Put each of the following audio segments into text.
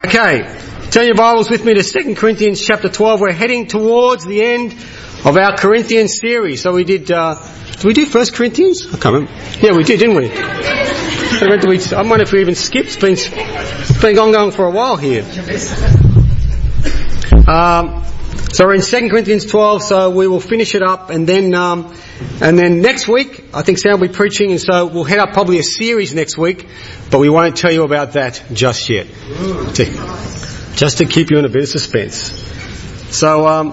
Okay, turn your Bibles with me to 2 Corinthians chapter 12. We're heading towards the end of our Corinthians series. So we did we do 1 Corinthians? I can't remember. Yeah, we did, didn't we? I wonder if we even skipped. It's been going for a while here. So we're in 2 Corinthians 12, so we will finish it up, and then next week, I think Sam will be preaching, and so we'll head up probably a series next week, but we won't tell you about that just yet. Just to keep you in a bit of suspense. So,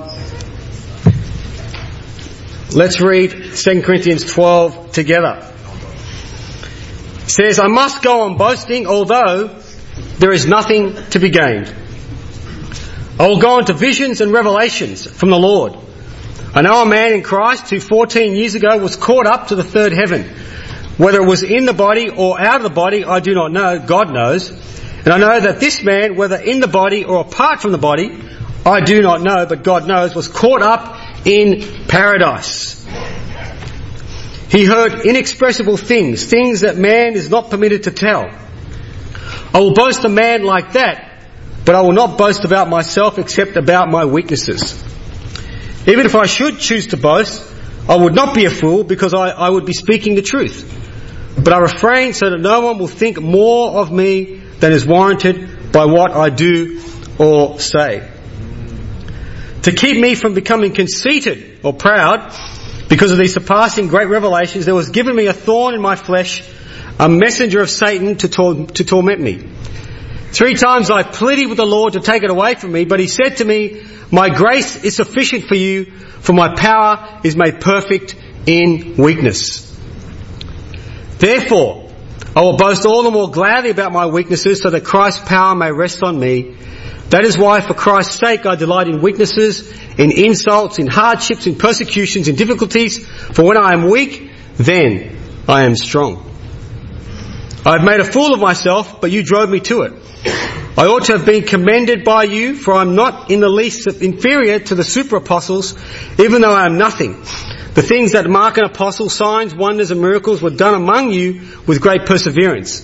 let's read 2 Corinthians 12 together. It says, I must go on boasting, although there is nothing to be gained. I will go into visions and revelations from the Lord. I know a man in Christ who 14 years ago was caught up to the third heaven. Whether it was in the body or out of the body, I do not know. God knows. And I know that this man, whether in the body or apart from the body, I do not know, but God knows, was caught up in paradise. He heard inexpressible things that man is not permitted to tell. I will boast a man like that, but I will not boast about myself except about my weaknesses. Even if I should choose to boast, I would not be a fool because I would be speaking the truth. But I refrain so that no one will think more of me than is warranted by what I do or say. To keep me from becoming conceited or proud, because of these surpassing great revelations, there was given me a thorn in my flesh, a messenger of Satan to torment me. 3 times I pleaded with the Lord to take it away from me, but he said to me, my grace is sufficient for you, for my power is made perfect in weakness. Therefore, I will boast all the more gladly about my weaknesses, so that Christ's power may rest on me. That is why, for Christ's sake, I delight in weaknesses, in insults, in hardships, in persecutions, in difficulties. For when I am weak, then I am strong. I have made a fool of myself, but you drove me to it. I ought to have been commended by you, for I am not in the least inferior to the super apostles, even though I am nothing. The things that mark an apostle, signs, wonders and miracles, were done among you with great perseverance.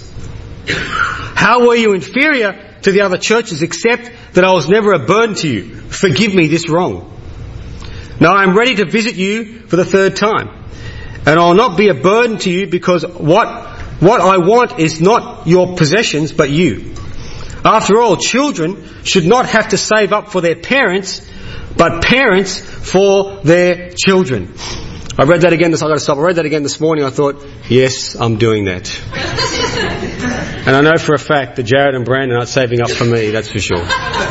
How were you inferior to the other churches, except that I was never a burden to you? Forgive me this wrong. Now I am ready to visit you for the 3rd time, and I will not be a burden to you, because what I want is not your possessions, but you. After all, children should not have to save up for their parents, but parents for their children. I read that again. I read that again this morning. I thought, yes, I'm doing that. And I know for a fact that Jared and Brandon aren't saving up for me, that's for sure.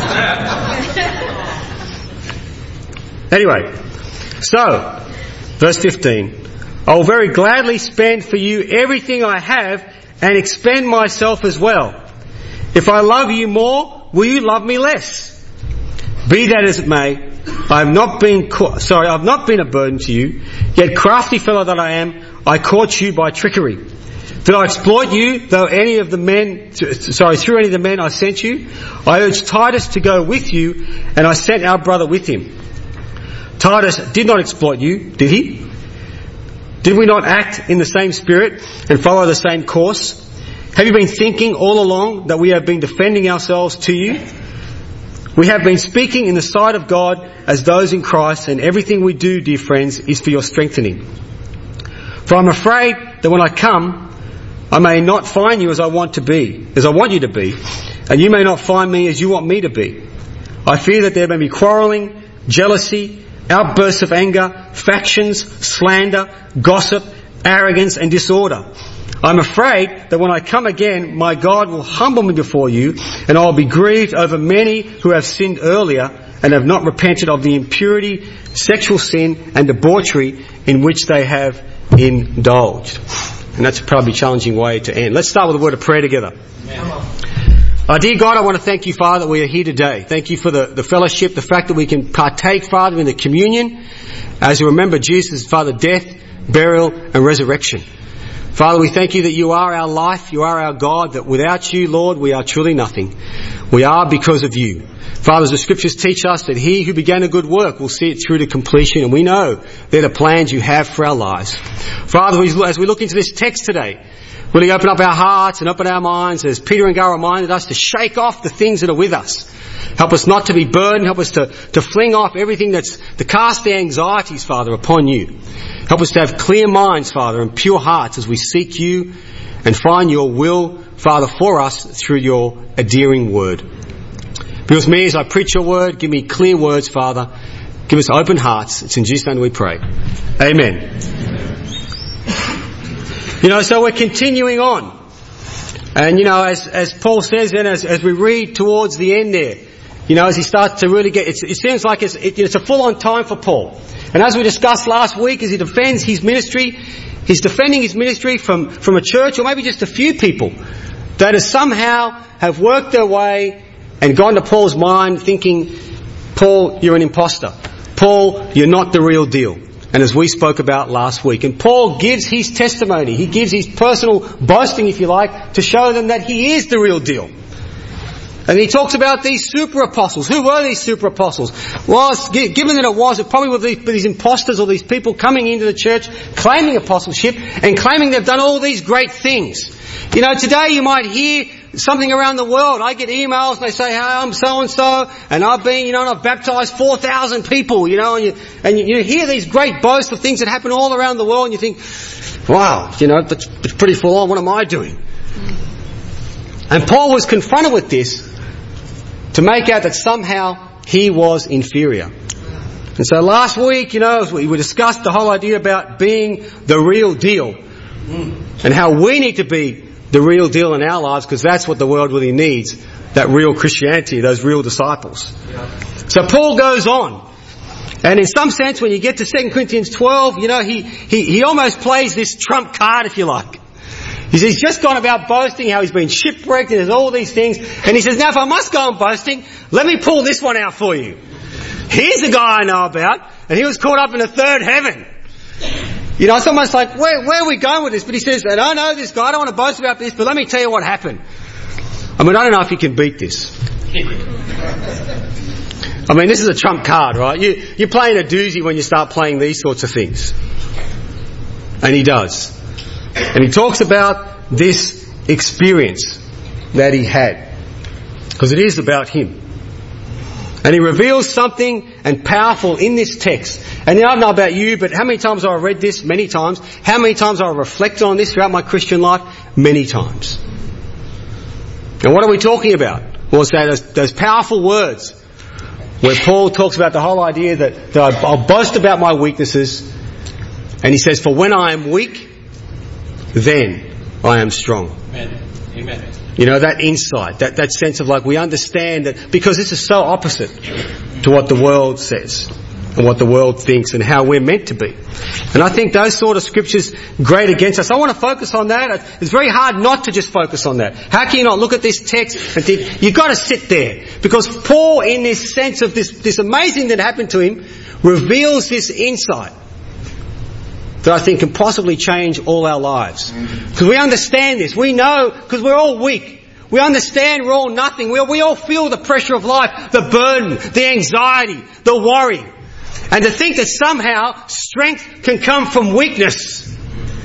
Anyway, so, verse 15. I will very gladly spend for you everything I have and expend myself as well. If I love you more, will you love me less? Be that as it may, I've not been a burden to you, yet crafty fellow that I am, I caught you by trickery. Did I exploit you, through any of the men I sent you? I urged Titus to go with you, and I sent our brother with him. Titus did not exploit you, did he? Did we not act in the same spirit and follow the same course? Have you been thinking all along that we have been defending ourselves to you? We have been speaking in the sight of God as those in Christ, and everything we do, dear friends, is for your strengthening. For I'm afraid that when I come, I may not find you as I want you to be, and you may not find me as you want me to be. I fear that there may be quarrelling, jealousy, outbursts of anger, factions, slander, gossip, arrogance and disorder. I'm afraid that when I come again, my God will humble me before you, and I will be grieved over many who have sinned earlier and have not repented of the impurity, sexual sin and debauchery in which they have indulged. And that's probably a challenging way to end. Let's start with a word of prayer together. Dear God, I want to thank you, Father, that we are here today. Thank you for the fellowship, the fact that we can partake, Father, in the communion as we remember Jesus' Father, death, burial and resurrection. Father, we thank you that you are our life, you are our God, that without you, Lord, we are truly nothing. We are because of you. Father, as the scriptures teach us that he who began a good work will see it through to completion, and we know they're the plans you have for our lives. Father, as we look into this text today, Will He open up our hearts and open our minds, as Peter and Gal reminded us, to shake off the things that are with us. Help us not to be burdened. Help us to fling off everything to cast the anxieties, Father, upon You. Help us to have clear minds, Father, and pure hearts as we seek You and find Your will, Father, for us through Your endearing word. Be with me as I preach Your word. Give me clear words, Father. Give us open hearts. It's in Jesus' name we pray. Amen. So we're continuing on. And, as Paul says, and as we read towards the end there, as he starts to really get, it seems like it's a full-on time for Paul. And as we discussed last week, as he defends his ministry, he's defending his ministry from a church, or maybe just a few people, that somehow have worked their way and gone to Paul's mind thinking, Paul, you're an imposter. Paul, you're not the real deal. And as we spoke about last week. And Paul gives his testimony. He gives his personal boasting, if you like, to show them that he is the real deal. And he talks about these super apostles. Who were these super apostles? Well, given that it probably were these imposters or these people coming into the church claiming apostleship and claiming they've done all these great things. Today you might hear something around the world. I get emails and they say, hey, I'm so-and-so and I've been, and I've baptized 4,000 people, and you hear these great boasts of things that happen all around the world and you think, wow, that's pretty full on. What am I doing? And Paul was confronted with this to make out that somehow he was inferior. And so last week, we discussed the whole idea about being the real deal and how we need to be the real deal in our lives, because that's what the world really needs, that real Christianity, those real disciples. So Paul goes on. And in some sense, when you get to 2 Corinthians 12, he almost plays this trump card, if you like. He's just gone about boasting how he's been shipwrecked and there's all these things. And he says, now if I must go on boasting, let me pull this one out for you. Here's a guy I know about, and he was caught up in the third heaven. It's almost like, where are we going with this? But he says, I don't know this guy, I don't want to boast about this, but let me tell you what happened. I don't know if you can beat this. This is a trump card, right? You're playing a doozy when you start playing these sorts of things. And he does. And he talks about this experience that he had. Because it is about him. And he reveals something and powerful in this text. And I don't know about you, but how many times I've read this? Many times. How many times I've reflected on this throughout my Christian life? Many times. And what are we talking about? Well, it's those powerful words where Paul talks about the whole idea that I'll boast about my weaknesses. And he says, for when I am weak, then I am strong. Amen. Amen. That insight, that sense of like we understand that, because this is so opposite to what the world says and what the world thinks and how we're meant to be. And I think those sort of scriptures grate against us. I want to focus on that. It's very hard not to just focus on that. How can you not look at this text and think, you've got to sit there? Because Paul, in this sense of this amazing that happened to him, reveals this insight that I think can possibly change all our lives. Because we understand this. We know, because we're all weak. We understand we're all nothing. We all feel the pressure of life, the burden, the anxiety, the worry. And to think that somehow strength can come from weakness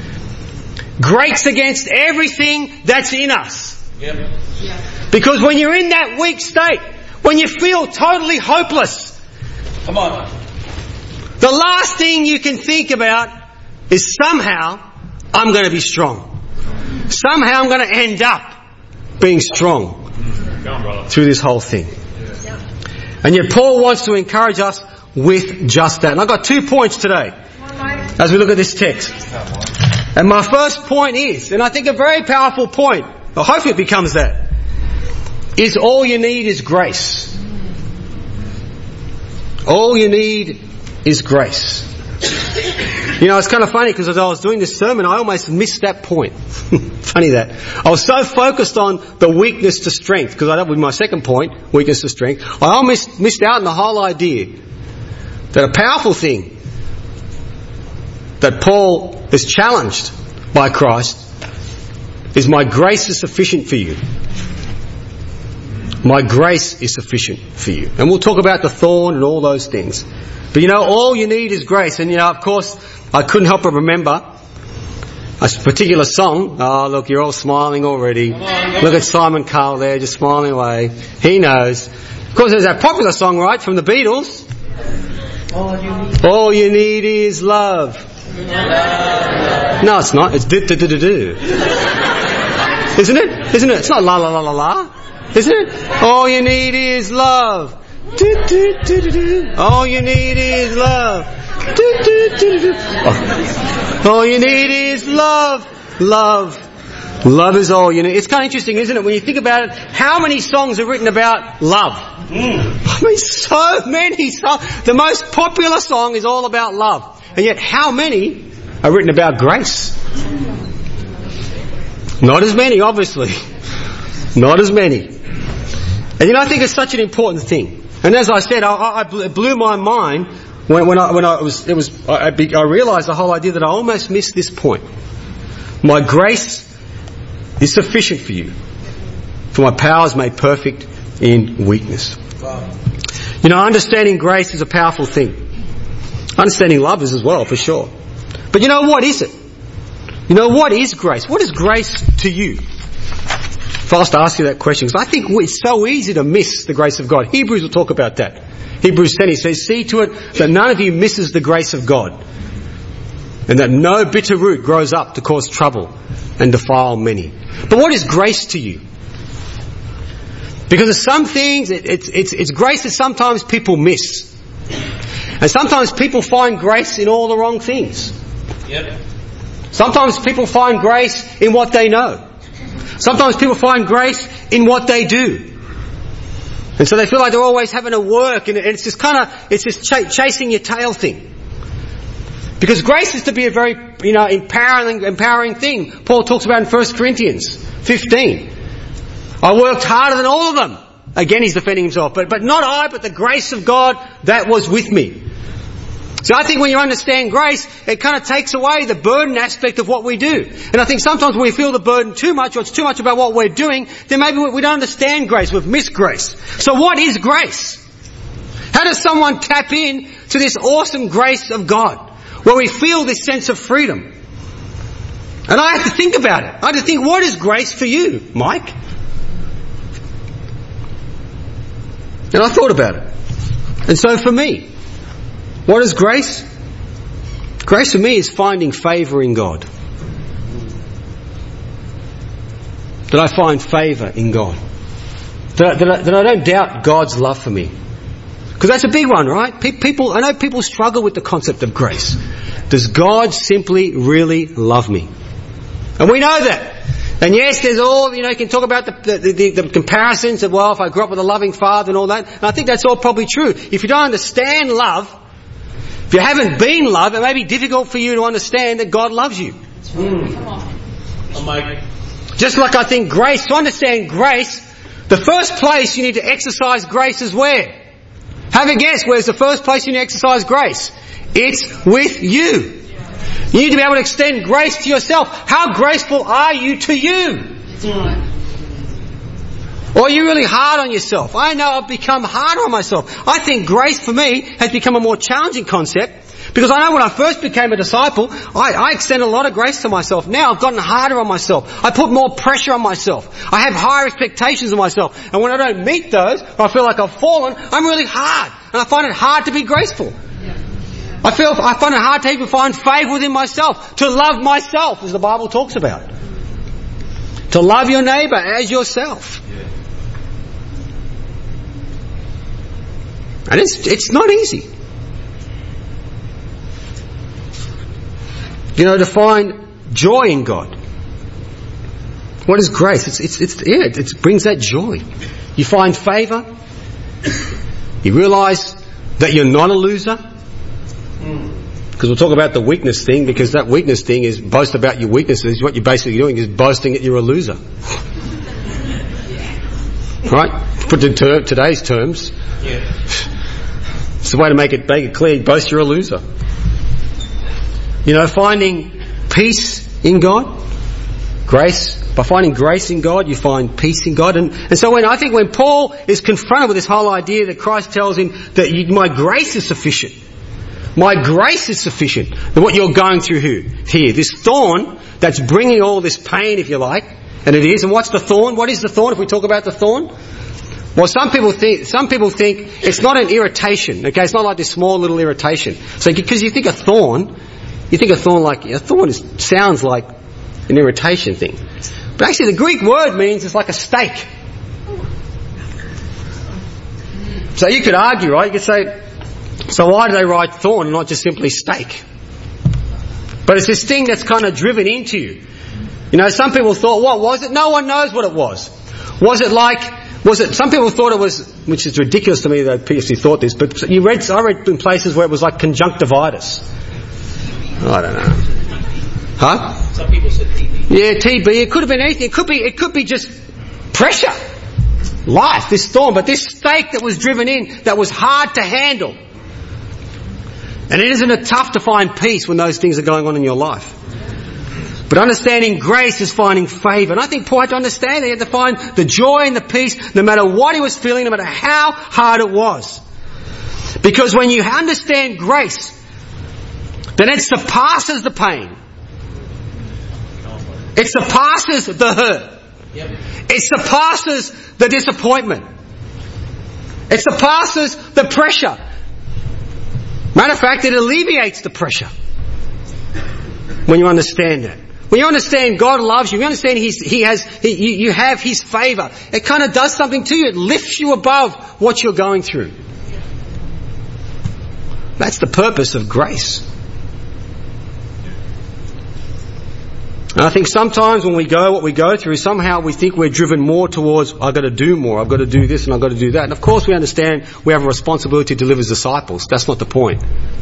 grates against everything that's in us. Yep. Because when you're in that weak state, when you feel totally hopeless, Come on. the last thing you can think about is somehow I'm going to be strong. Somehow I'm going to end up being strong through this whole thing. And yet Paul wants to encourage us with just that. And I've got 2 points today as we look at this text. And my first point is, and I think a very powerful point, or hopefully it becomes that, is all you need is grace. All you need is grace. It's kind of funny because as I was doing this sermon, I almost missed that point. Funny that. I was so focused on the weakness to strength, because that was my second point, weakness to strength. I almost missed out on the whole idea that a powerful thing that Paul is challenged by Christ is my grace is sufficient for you. My grace is sufficient for you. And we'll talk about the thorn and all those things. But all you need is grace. And of course, I couldn't help but remember a particular song. Oh, look, you're all smiling already. Look at Simon Cowell there, just smiling away. He knows. Of course, there's that popular song, right, from the Beatles. All you need is love. No, it's not. It's do-do-do-do-do. Isn't it? Isn't it? It's not la-la-la-la-la. Isn't it? All you need is love. Do-do-do-do-do. All you need is love. Do-do-do-do-do. All you need is love. Love. Love is all you need. It's kind of interesting, isn't it? When you think about it, how many songs are written about love? I mean, so many songs. The most popular song is all about love. And yet, how many are written about grace? Not as many, obviously. Not as many. And I think it's such an important thing. And as I said, it blew my mind when I realised the whole idea that I almost missed this point. My grace is sufficient for you, for my power is made perfect in weakness. Wow. Understanding grace is a powerful thing. Understanding love is as well, for sure. But what is it? What is grace? What is grace to you? If I was to ask you that question, because I think it's so easy to miss the grace of God. Hebrews will talk about that. Hebrews 10, he says, see to it that none of you misses the grace of God, and that no bitter root grows up to cause trouble and defile many. But what is grace to you? Because of some things, it's grace that sometimes people miss. And sometimes people find grace in all the wrong things. Yep. Sometimes people find grace in what they know. Sometimes people find grace in what they do. And so they feel like they're always having to work, and it's just chasing your tail thing. Because grace is to be a very, empowering thing. Paul talks about in 1 Corinthians 15. I worked harder than all of them. Again, he's defending himself. But not I, but the grace of God that was with me. So I think when you understand grace, it kind of takes away the burden aspect of what we do. And I think sometimes when we feel the burden too much, or it's too much about what we're doing, then maybe we don't understand grace. We've missed grace. So what is grace? How does someone tap in to this awesome grace of God, where we feel this sense of freedom? And I have to think about it. I have to think, what is grace for you, Mike? And I thought about it. And so for me, what is grace? Grace for me is finding favour in God. That I find favour in God. That I don't doubt God's love for me. Because that's a big one, right? I know people struggle with the concept of grace. Does God simply really love me? And we know that. And yes, there's all, you can talk about the comparisons of, well, if I grew up with a loving father and all that. And I think that's all probably true. If you don't understand love, if you haven't been loved, it may be difficult for you to understand that God loves you. Just like I think grace, to understand grace, the first place you need to exercise grace is where? Have a guess, where's the first place you need to exercise grace? It's with you. You need to be able to extend grace to yourself. How graceful are you to you? Or are you really hard on yourself? I know I've become harder on myself. I think grace for me has become a more challenging concept, because I know when I first became a disciple, I extended a lot of grace to myself. Now I've gotten harder on myself. I put more pressure on myself. I have higher expectations of myself. And when I don't meet those, or I feel like I've fallen, I'm really hard. And I find it hard to be graceful. I find it hard to even find favour within myself, to love myself, as the Bible talks about. To love your neighbour as yourself. And it's not easy. To find joy in God. What is grace? It brings that joy. You find favour. You realise that you're not a loser. Because we'll talk about the weakness thing, because that weakness thing is boast about your weaknesses. What you're basically doing is boasting that you're a loser. Right? Put it in today's terms. Yeah. It's the way to make it clear. Boast you're a loser. Finding peace in God. Grace. By finding grace in God, you find peace in God. And so when Paul is confronted with this whole idea that Christ tells him that my grace is sufficient, My grace is sufficient. And what you're going through here, this thorn that's bringing all this pain, if you like, and it is. And what's the thorn? What is the thorn? If we talk about the thorn, well, some people think it's not an irritation. Okay, it's not like this small little irritation. So because you think a thorn sounds like an irritation thing, but actually the Greek word means it's like a stake. So you could argue, right? You could say, so why do they write thorn and not just simply stake? But it's this thing that's kind of driven into you. You know, some people thought, what was it? No one knows what it was. Some people thought it was, which is ridiculous to me that people thought this, but I read in places where it was like conjunctivitis. I don't know. Huh? Some people said TB. Yeah, TB. It could have been anything. It could be just pressure. Life, this storm, but this stake that was driven in, that was hard to handle. And isn't it tough to find peace when those things are going on in your life? But understanding grace is finding favour. And I think Paul had to understand that he had to find the joy and the peace no matter what he was feeling, no matter how hard it was. Because when you understand grace, then it surpasses the pain. It surpasses the hurt. It surpasses the disappointment. It surpasses the pressure. Matter of fact, it alleviates the pressure. When you understand that. When you understand God loves you, you understand you have His favour. It kind of does something to you. It lifts you above what you're going through. That's the purpose of grace. And I think sometimes when we go what we go through, somehow we think we're driven more towards, I've got to do more, I've got to do this and I've got to do that. And of course we understand we have a responsibility to deliver as disciples. That's not the point.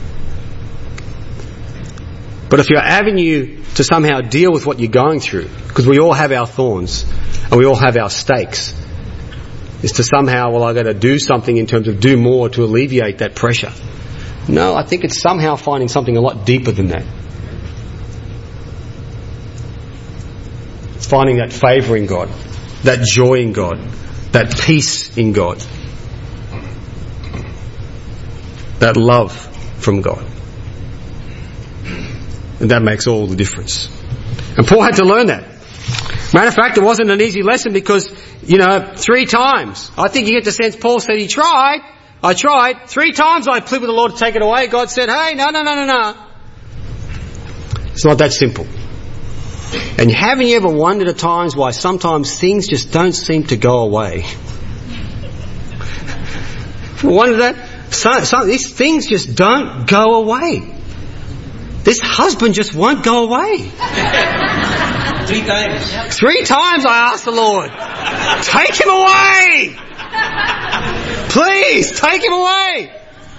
But if your avenue to somehow deal with what you're going through, because we all have our thorns and we all have our stakes, is to somehow, I've got to do something in terms of do more to alleviate that pressure. No, I think it's somehow finding something a lot deeper than that. It's finding that favour in God, that joy in God, that peace in God, that love from God. And that makes all the difference. And Paul had to learn that. Matter of fact, it wasn't an easy lesson because, 3 times. I think you get the sense Paul said he tried. I tried. 3 times I pleaded with the Lord to take it away. God said, hey, no. It's not that simple. And haven't you ever wondered at times why sometimes things just don't seem to go away? Wonder that? Some these things just don't go away. This husband just won't go away. 3 times. 3 times I asked the Lord, take him away! Please, take him away!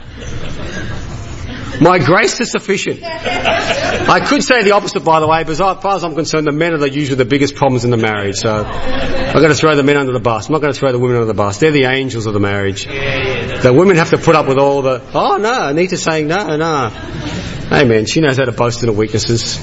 My grace is sufficient. I could say the opposite, by the way, but as far as I'm concerned, the men are usually the biggest problems in the marriage. So I've got to throw the men under the bus. I'm not going to throw the women under the bus. They're the angels of the marriage. The women have to put up with all the, oh no, Anita's saying no. Hey man, she knows how to boast in her weaknesses.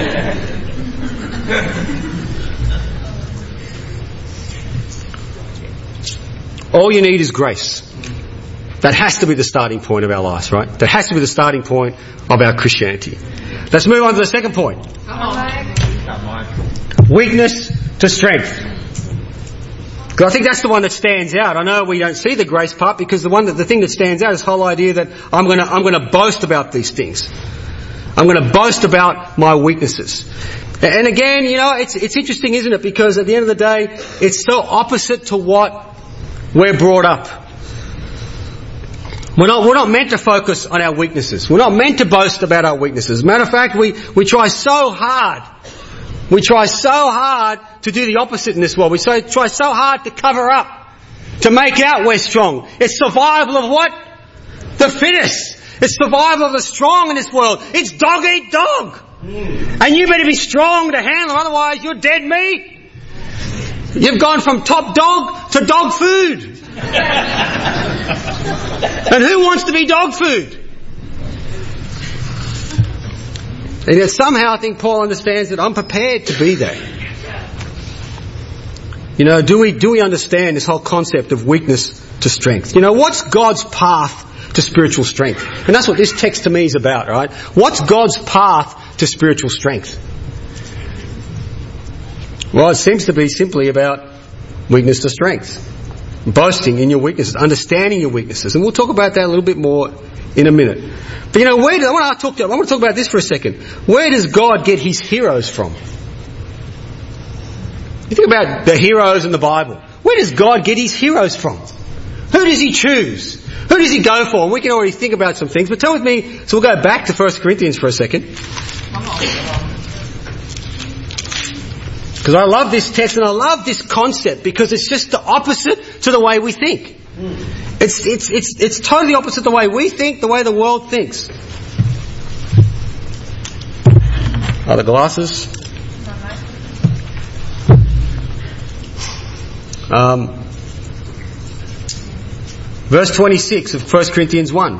All you need is grace. That has to be the starting point of our lives, right? That has to be the starting point of our Christianity. Let's move on to the second point. Weakness to strength. Because I think that's the one that stands out. I know we don't see the grace part because the thing that stands out is the whole idea that I'm going to boast about these things. I'm going to boast about my weaknesses. And again, it's interesting, isn't it? Because at the end of the day, it's so opposite to what we're brought up. We're not meant to focus on our weaknesses. We're not meant to boast about our weaknesses. Matter of fact, we try so hard. We try so hard to do the opposite in this world. We try so hard to cover up, to make out we're strong. It's survival of what? The fittest. It's survival of the strong in this world. It's dog eat dog. And you better be strong to handle, otherwise you're dead meat. You've gone from top dog to dog food. And who wants to be dog food? And yet somehow I think Paul understands that I'm prepared to be that. Do we understand this whole concept of weakness to strength? What's God's path to spiritual strength. And that's what this text to me is about, right? What's God's path to spiritual strength? Well, it seems to be simply about weakness to strength. Boasting in your weaknesses, understanding your weaknesses. And we'll talk about that a little bit more in a minute. But I want to talk about this for a second. Where does God get his heroes from? You think about the heroes in the Bible. Where does God get his heroes from? Who does he choose? Who does he go for? And we can already think about some things. But turn with me, so we'll go back to 1 Corinthians for a second. Because I love this text and I love this concept because it's just the opposite to the way we think. It's totally opposite the way we think, the way the world thinks. Are the glasses? Verse 26 of 1 Corinthians 1.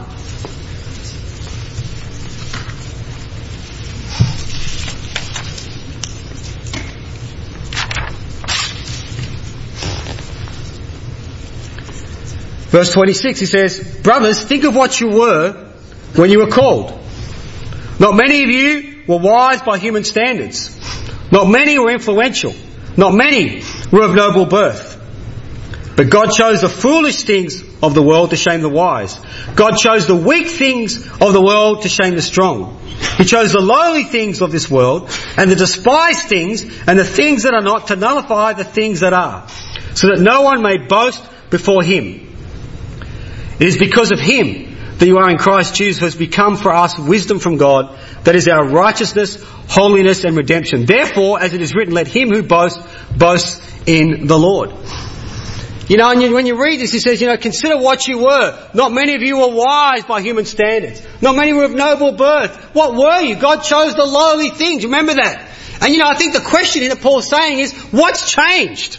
Verse 26, he says, brothers, think of what you were when you were called. Not many of you were wise by human standards. Not many were influential. Not many were of noble birth. But God chose the foolish things of the world to shame the wise. God chose the weak things of the world to shame the strong. He chose the lowly things of this world and the despised things and the things that are not to nullify the things that are, so that no one may boast before him. It is because of him that you are in Christ Jesus, who has become for us wisdom from God, that is our righteousness, holiness and redemption. Therefore, as it is written, let him who boasts, boast in the Lord. And when you read this, he says, consider what you were. Not many of you were wise by human standards. Not many were of noble birth. What were you? God chose the lowly things. Remember that. And I think the question here that Paul's saying is, what's changed?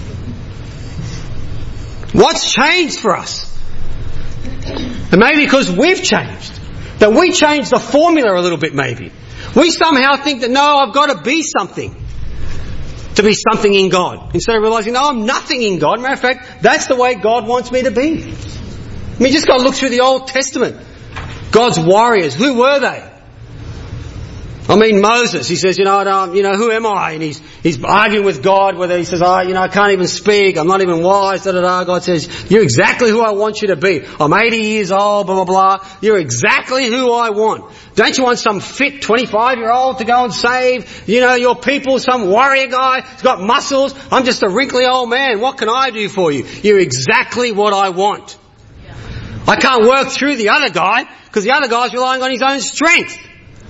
What's changed for us? And maybe because we've changed. That we changed the formula a little bit maybe. We somehow think that, no, I've got to be something to be something in God. Instead of realising, no, I'm nothing in God. Matter of fact, that's the way God wants me to be. You just got to look through the Old Testament. God's warriors, who were they? Moses, he says, who am I? And he's arguing with God whether he says, I can't even speak, I'm not even wise, God says, you're exactly who I want you to be. I'm 80 years old, blah, blah, blah. You're exactly who I want. Don't you want some fit 25-year-old to go and save, your people, some warrior guy who's got muscles? I'm just a wrinkly old man. What can I do for you? You're exactly what I want. I can't work through the other guy because the other guy's relying on his own strength.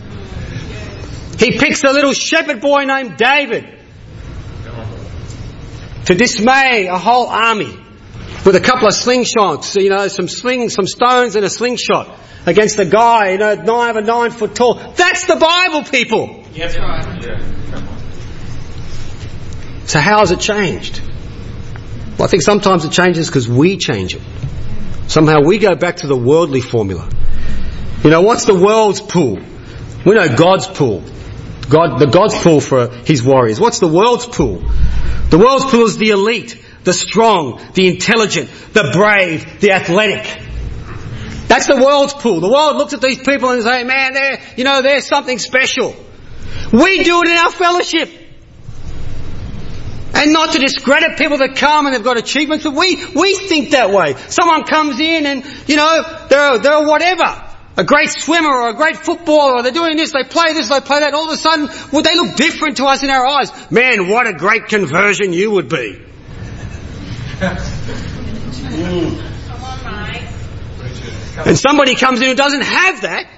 He picks a little shepherd boy named David to dismay a whole army with a couple of slingshots, some stones and a slingshot against a guy, 9 foot tall. That's the Bible, people. That's right. So how has it changed? Well, I think sometimes it changes because we change it. Somehow we go back to the worldly formula. What's the world's pool? We know God's pool. God's pool for his warriors. What's the world's pool? The world's pool is the elite, the strong, the intelligent, the brave, the athletic. That's the world's pool. The world looks at these people and say, man, they're something special. We do it in our fellowship. And not to discredit people that come and they've got achievements, but we think that way. Someone comes in and, they're whatever. A great swimmer or a great footballer, or they're doing this, they play that, all of a sudden, they look different to us in our eyes. Man, what a great conversion you would be. And somebody comes in who doesn't have that.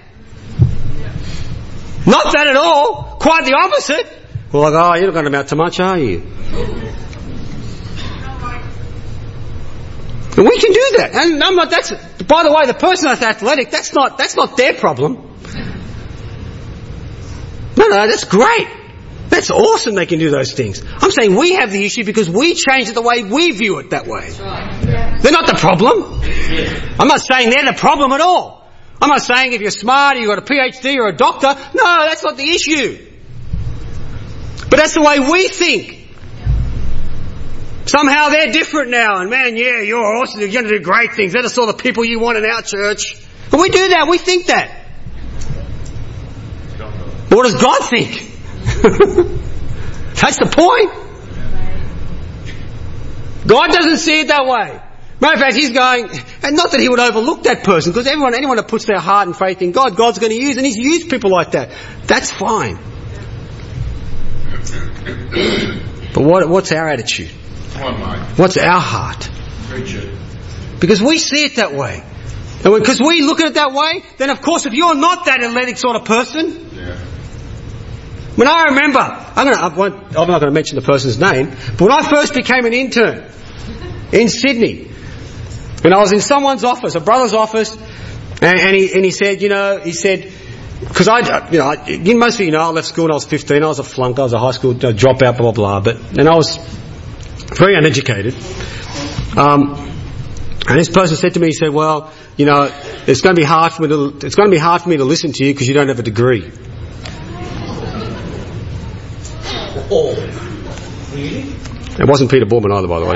Not that at all. Quite the opposite. Well, you're not going to amount to much, are you? And we can do that. And by the way, the person that's athletic, that's not their problem. No, that's great. That's awesome they can do those things. I'm saying we have the issue because we change it the way we view it that way. They're not the problem. I'm not saying they're the problem at all. I'm not saying if you're smart or you've got a PhD or a doctor. No, that's not the issue. But that's the way we think. Somehow they're different now, and man, yeah, you're awesome, you're going to do great things. They're the sort of people you want in our church. And we do that, we think that. What does God think? That's the point. God doesn't see it that way. Matter of fact, He's going, and not that He would overlook that person, because anyone that puts their heart and faith in God, God's going to use, and He's used people like that. That's fine. But what's our attitude? What's our heart? Because we see it that way. And because we look at it that way, then of course if you're not that athletic sort of person, when I remember, I'm not going to mention the person's name, but when I first became an intern in Sydney, when I was in someone's office, a brother's office, and he said, because most of you know, I left school when I was 15, I was a flunk, I was a high school dropout, blah, blah, blah, and I was very uneducated. And this person said to me, he said, well, it's going to be hard for me to listen to you because you don't have a degree. Oh, really? It wasn't Peter Borman either, by the way.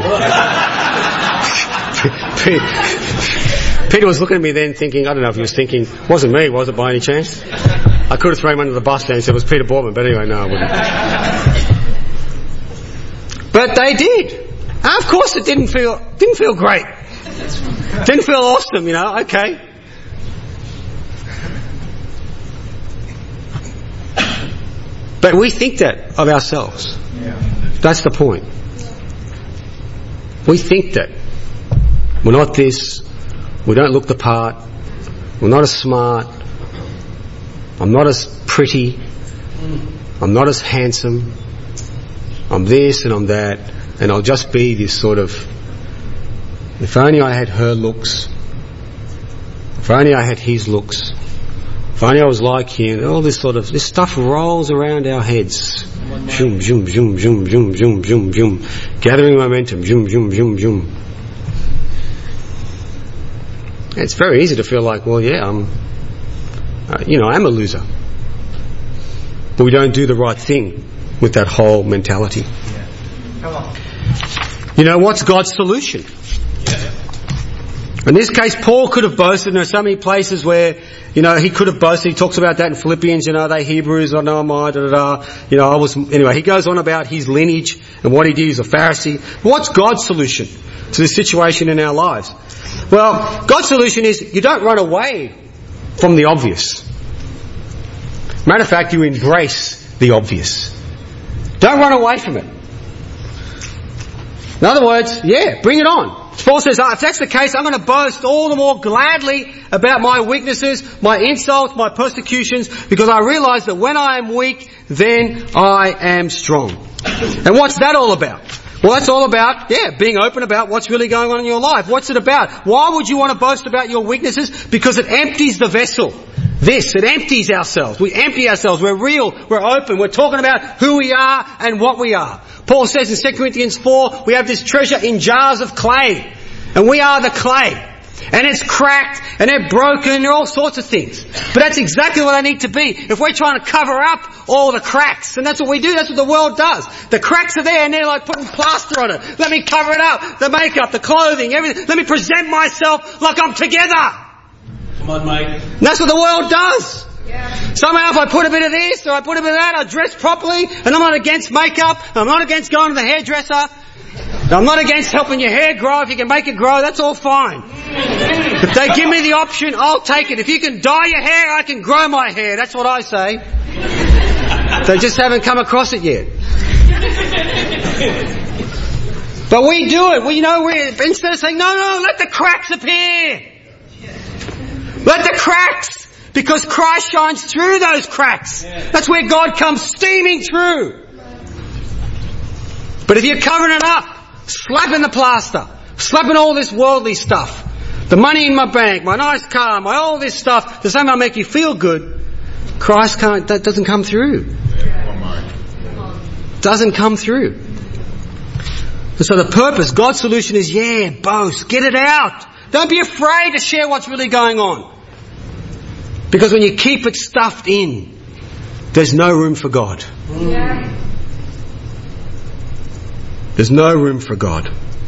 Peter was looking at me then thinking, I don't know if he was thinking, wasn't me, was it by any chance? I could have thrown him under the bus there and said it was Peter Borman, but anyway, no, I wouldn't. But they did. And of course it didn't feel great. Didn't feel awesome, okay. But we think that of ourselves. That's the point. We think that we're not this, we don't look the part, we're not as smart, I'm not as pretty, I'm not as handsome, I'm this and I'm that, and I'll just be this sort of, if only I had her looks, if only I had his looks, if only I was like him, all this stuff rolls around our heads. Zoom, zoom, zoom, zoom, zoom, zoom, zoom, zoom. Gathering momentum, zoom, zoom, zoom, zoom. It's very easy to feel like, well, yeah, I'm a loser. But we don't do the right thing with that whole mentality. Yeah. Come on. What's God's solution? In this case, Paul could have boasted. There are so many places where, he could have boasted. He talks about that in Philippians, they Hebrews, I know am I, anyway, he goes on about his lineage and what he did. He's a Pharisee. What's God's solution to this situation in our lives? Well, God's solution is you don't run away from the obvious. Matter of fact, you embrace the obvious. Don't run away from it. In other words, bring it on. Paul says, if that's the case, I'm going to boast all the more gladly about my weaknesses, my insults, my persecutions, because I realise that when I am weak, then I am strong. And what's that all about? Well, that's all about, being open about what's really going on in your life. What's it about? Why would you want to boast about your weaknesses? Because it empties the vessel. It empties ourselves. We empty ourselves. We're real. We're open. We're talking about who we are and what we are. Paul says in 2 Corinthians 4, we have this treasure in jars of clay. And we are the clay. And it's cracked, and they're broken, and they're all sorts of things. But that's exactly what I need to be. If we're trying to cover up all the cracks, and that's what we do, that's what the world does. The cracks are there, and they're like putting plaster on it. Let me cover it up. The makeup, the clothing, everything. Let me present myself like I'm together. Come on, mate. And that's what the world does. Yeah. Somehow if I put a bit of this, or I put a bit of that, I dress properly, and I'm not against makeup, I'm not against going to the hairdresser, I'm not against helping your hair grow. If you can make it grow, that's all fine. If they give me the option, I'll take it. If you can dye your hair, I can grow my hair. That's what I say. They just haven't come across it yet. But we do it. We're instead of saying, no, let the cracks appear. Let the cracks, because Christ shines through those cracks. That's where God comes steaming through. But if you're covering it up, slapping the plaster, slapping all this worldly stuff, the money in my bank, my nice car, all this stuff, to somehow make you feel good, that doesn't come through. Doesn't come through. And so the purpose, God's solution is, boast, get it out. Don't be afraid to share what's really going on. Because when you keep it stuffed in, there's no room for God. Yeah. There's no room for God.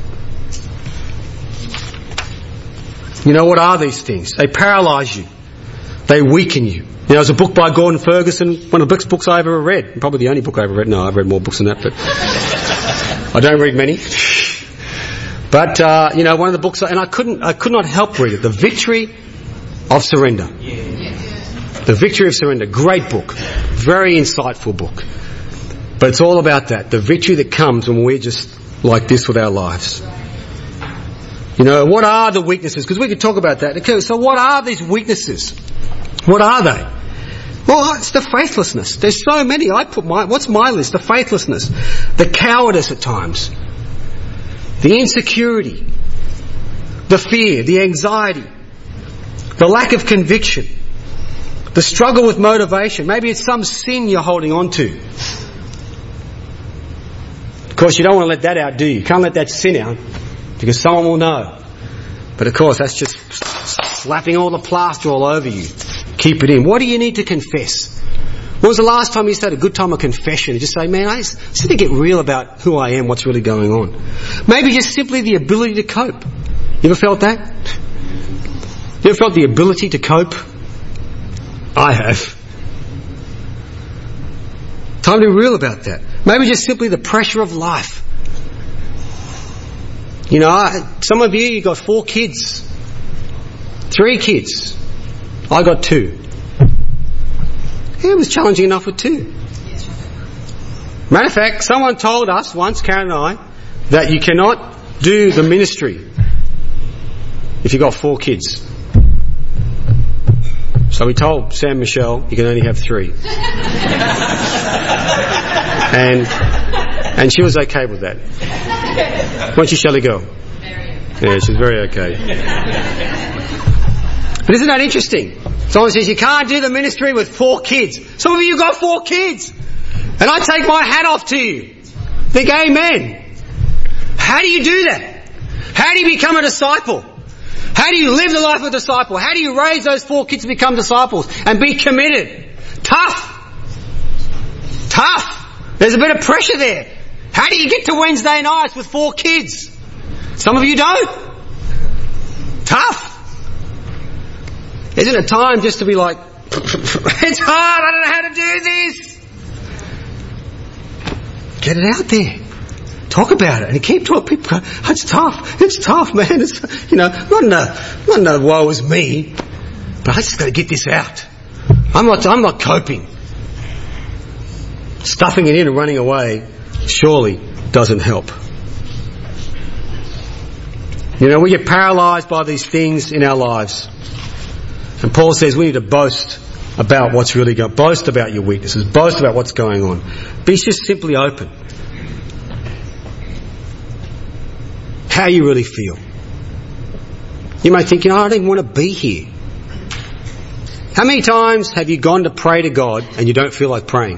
You know, what are these things? They paralyse you. They weaken you. There's a book by Gordon Ferguson, one of the best books I ever read. Probably the only book I ever read. No, I've read more books than that, but I don't read many. But, one of the books, and I could not help read it. The Victory of Surrender. The Victory of Surrender. Great book. Very insightful book. But it's all about that. The victory that comes when we're just like this with our lives. What are the weaknesses? Because we could talk about that. Okay, so what are these weaknesses? What are they? Well, it's the faithlessness. There's so many. What's my list? The faithlessness. The cowardice at times. The insecurity. The fear. The anxiety. The lack of conviction. The struggle with motivation. Maybe it's some sin you're holding on to. Of course, you don't want to let that out, do you? You can't let that sin out, because someone will know. But of course, that's just slapping all the plaster all over you. Keep it in. What do you need to confess? When was the last time you just had a good time of confession? You just say, man, I just need to get real about who I am, what's really going on. Maybe just simply the ability to cope. You ever felt that? You ever felt the ability to cope? I have. Time to be real about that. Maybe just simply the pressure of life. Some of you got 4 kids. 3 kids. I got 2. It was challenging enough with 2. Matter of fact, someone told us once, Karen and I, that you cannot do the ministry if you got 4 kids. So we told Sam and Michelle, you can only have 3. And she was okay with that. Why don't you, Shelley, go? Yeah, she's very okay. But isn't that interesting? Someone says you can't do the ministry with 4 kids. Some of you got 4 kids. And I take my hat off to you. Think amen. How do you do that? How do you become a disciple? How do you live the life of a disciple? How do you raise those 4 kids to become disciples and be committed? Tough. There's a bit of pressure there. How do you get to Wednesday nights with 4 kids? Some of you don't. Tough. Isn't it time just to be like, it's hard, I don't know how to do this. Get it out there. Talk about it and keep talking. People go, it's tough, man. It's, not in a woe is me, but I just got to get this out. I'm not coping. Stuffing it in and running away surely doesn't help. We get paralysed by these things in our lives. And Paul says we need to boast about what's really going on. Boast about your weaknesses. Boast about what's going on. Be just simply open. How you really feel. You may think, I don't even want to be here. How many times have you gone to pray to God and you don't feel like praying?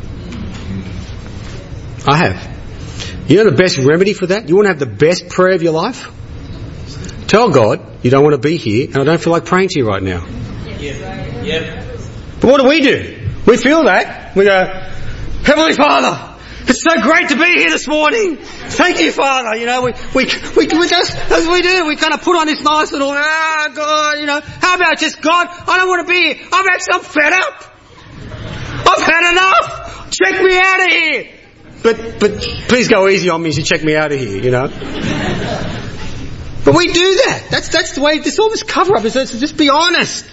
I have. You know the best remedy for that? You want to have the best prayer of your life? Tell God you don't want to be here and I don't feel like praying to you right now. Yep. But what do? We feel that. We go, Heavenly Father, it's so great to be here this morning. Thank you, Father. We just, as we do, we kind of put on this nice little, God, how about just God, I don't want to be here. I'm fed up. I've had enough. Check me out of here. But please go easy on me as you check me out of here, But we do that. That's the way, all this cover-up is, just be honest.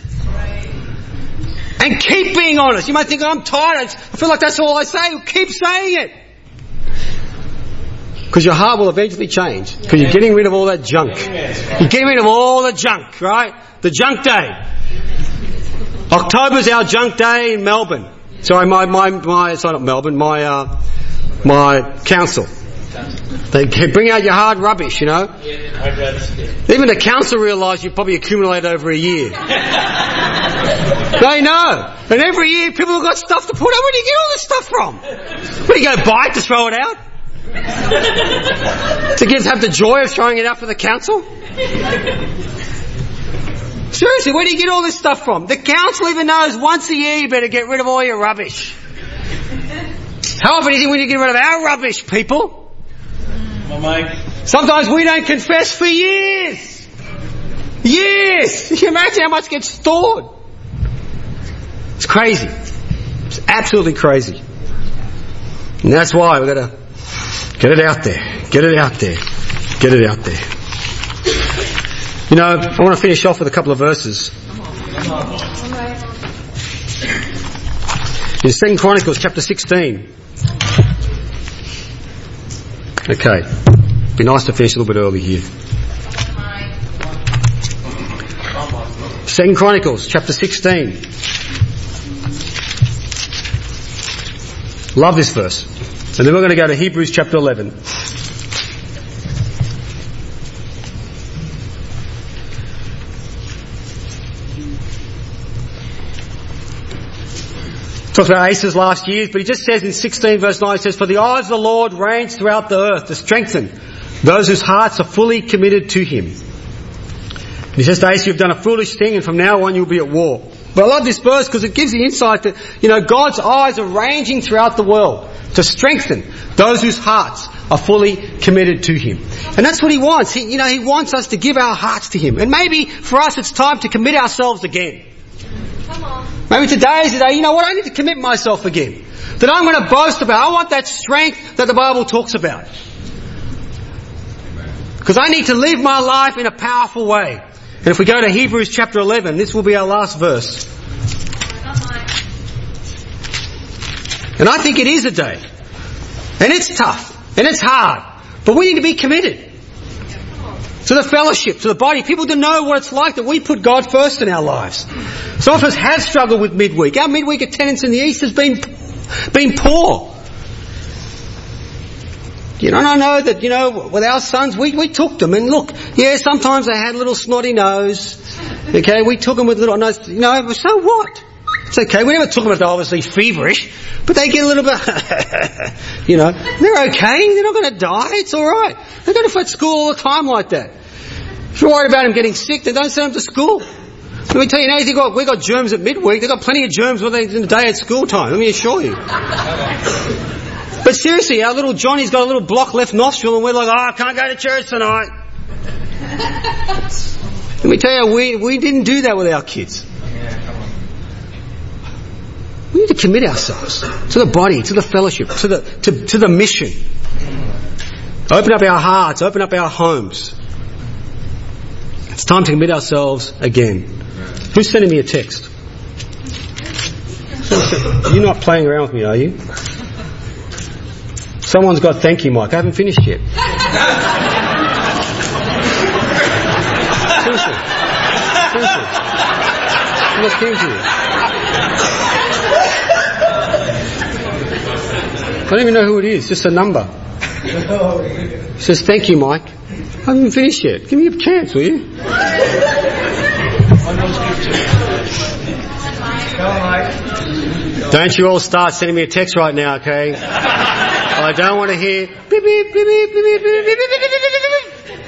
And keep being honest. You might think, I'm tired. I feel like that's all I say. Keep saying it. Because your heart will eventually change. Because you're getting rid of all that junk. You're getting rid of all the junk, right? The junk day. October's our junk day in Melbourne. Sorry, it's not Melbourne, my council. They bring out your hard rubbish, Yeah, I'd rather skip. Even the council realise you probably accumulate over a year. They know. And every year people have got stuff to put out. Where do you get all this stuff from? Where do you go buy it to throw it out? To have the joy of throwing it out for the council? Seriously, where do you get all this stuff from? The council even knows once a year you better get rid of all your rubbish. How often do you think we need to get rid of our rubbish, people? Sometimes we don't confess for years. Years! Can you imagine how much gets stored? It's crazy. It's absolutely crazy. And that's why we've got to get it out there. Get it out there. Get it out there. You know, I want to finish off with a couple of verses. In 2 Chronicles chapter 16. Okay. Be nice to finish a little bit early here. 2 Chronicles chapter 16. Love this verse. And then we're going to go to Hebrews chapter 11. Talks about Asa's last years, but he just says in 16 verse 9, he says, "For the eyes of the Lord range throughout the earth to strengthen those whose hearts are fully committed to Him." And he says to Asa, "You've done a foolish thing, and from now on you'll be at war." But I love this verse because it gives the insight that, you know, God's eyes are ranging throughout the world to strengthen those whose hearts are fully committed to Him. And that's what He wants. He wants us to give our hearts to Him. And maybe for us it's time to commit ourselves again. Maybe today is the day, you know what, I need to commit myself again. That I'm going to boast about. I want that strength that the Bible talks about. Because I need to live my life in a powerful way. And if we go to Hebrews chapter 11, this will be our last verse. And I think it is a day. And it's tough. And it's hard. But we need to be committed to the fellowship, to the body. People to know what it's like that we put God first in our lives. Some of us have struggled with midweek. Our midweek attendance in the East has been poor. You know, and I know that, you know, with our sons, we took them. And look, yeah, sometimes they had a little snotty nose. Okay, we took them with little nose. You know, so what? It's okay. We never took them if they're obviously feverish. But they get a little bit, you know, they're okay. They're not going to die. It's alright. They go to school all the time like that. If you're worried about them getting sick, then don't send them to school. Let me tell you now, we got germs at midweek. They've got plenty of germs in the day at school time. Let me assure you. But seriously, our little Johnny's got a little blocked left nostril and we're like, I can't go to church tonight. Let me tell you, we didn't do that with our kids. We need to commit ourselves to the body, to the fellowship, to the mission. Open up our hearts, open up our homes. It's time to commit ourselves again. Who's sending me a text? You're not playing around with me, are you? Someone's got thank you, Mike. I haven't finished yet. Seriously. I'm not kidding you. I don't even know who it is, just a number. It says, "Thank you, Mike." I haven't finished yet. Give me a chance, will you? Don't you all start sending me a text right now, okay? I don't want to hear beep, beep, beep, beep, beep, beep, beep, beep, beep,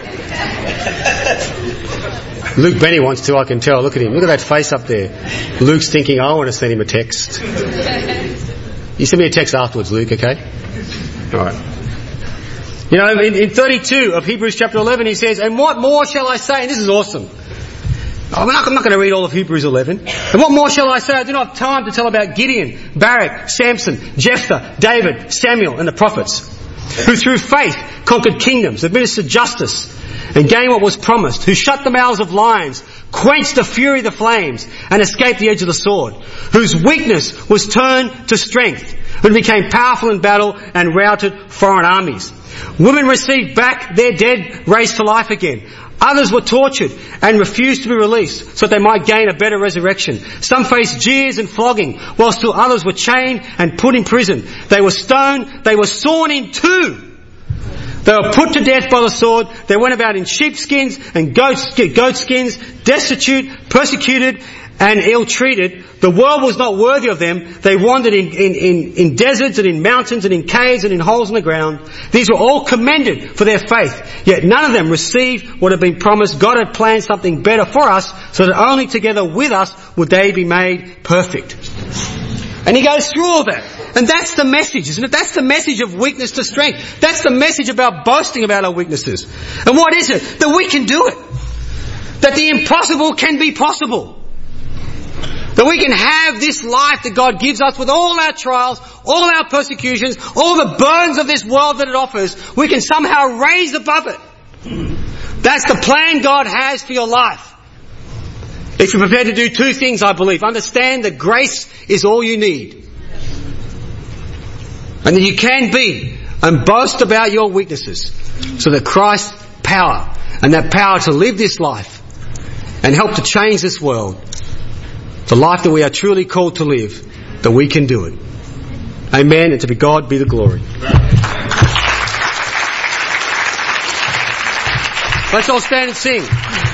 beep. Luke Benny wants to, I can tell. Look at him. Look at that face up there. Luke's thinking, I want to send him a text. You send me a text afterwards, Luke, okay? Alright. You know, in 32 of Hebrews chapter 11 he says, "And what more shall I say?" And this is awesome. I'm not going to read all of Hebrews 11. "And what more shall I say? I do not have time to tell about Gideon, Barak, Samson, Jephthah, David, Samuel, and the prophets, who through faith conquered kingdoms, administered justice, and gained what was promised, who shut the mouths of lions, quenched the fury of the flames, and escaped the edge of the sword, whose weakness was turned to strength, who became powerful in battle and routed foreign armies. Women received back their dead raised to life again. Others were tortured and refused to be released so that they might gain a better resurrection. Some faced jeers and flogging, while still others were chained and put in prison. They were stoned, they were sawn in two. They were put to death by the sword. They went about in sheepskins and goat skins, destitute, persecuted, and ill-treated. The world was not worthy of them. They wandered in deserts and in mountains and in caves and in holes in the ground. These were all commended for their faith. Yet none of them received what had been promised. God had planned something better for us, so that only together with us would they be made perfect. And he goes through all that. And that's the message, isn't it? That's the message of weakness to strength. That's the message about boasting about our weaknesses. And what is it? That we can do it. That the impossible can be possible. That we can have this life that God gives us with all our trials, all our persecutions, all the burdens of this world that it offers. We can somehow raise above it. That's the plan God has for your life. If you're prepared to do two things, I believe. Understand that grace is all you need. And that you can be and boast about your weaknesses. So that Christ's power, and that power to live this life and help to change this world, the life that we are truly called to live, that we can do it. Amen. And to God be the glory. Let's all stand and sing.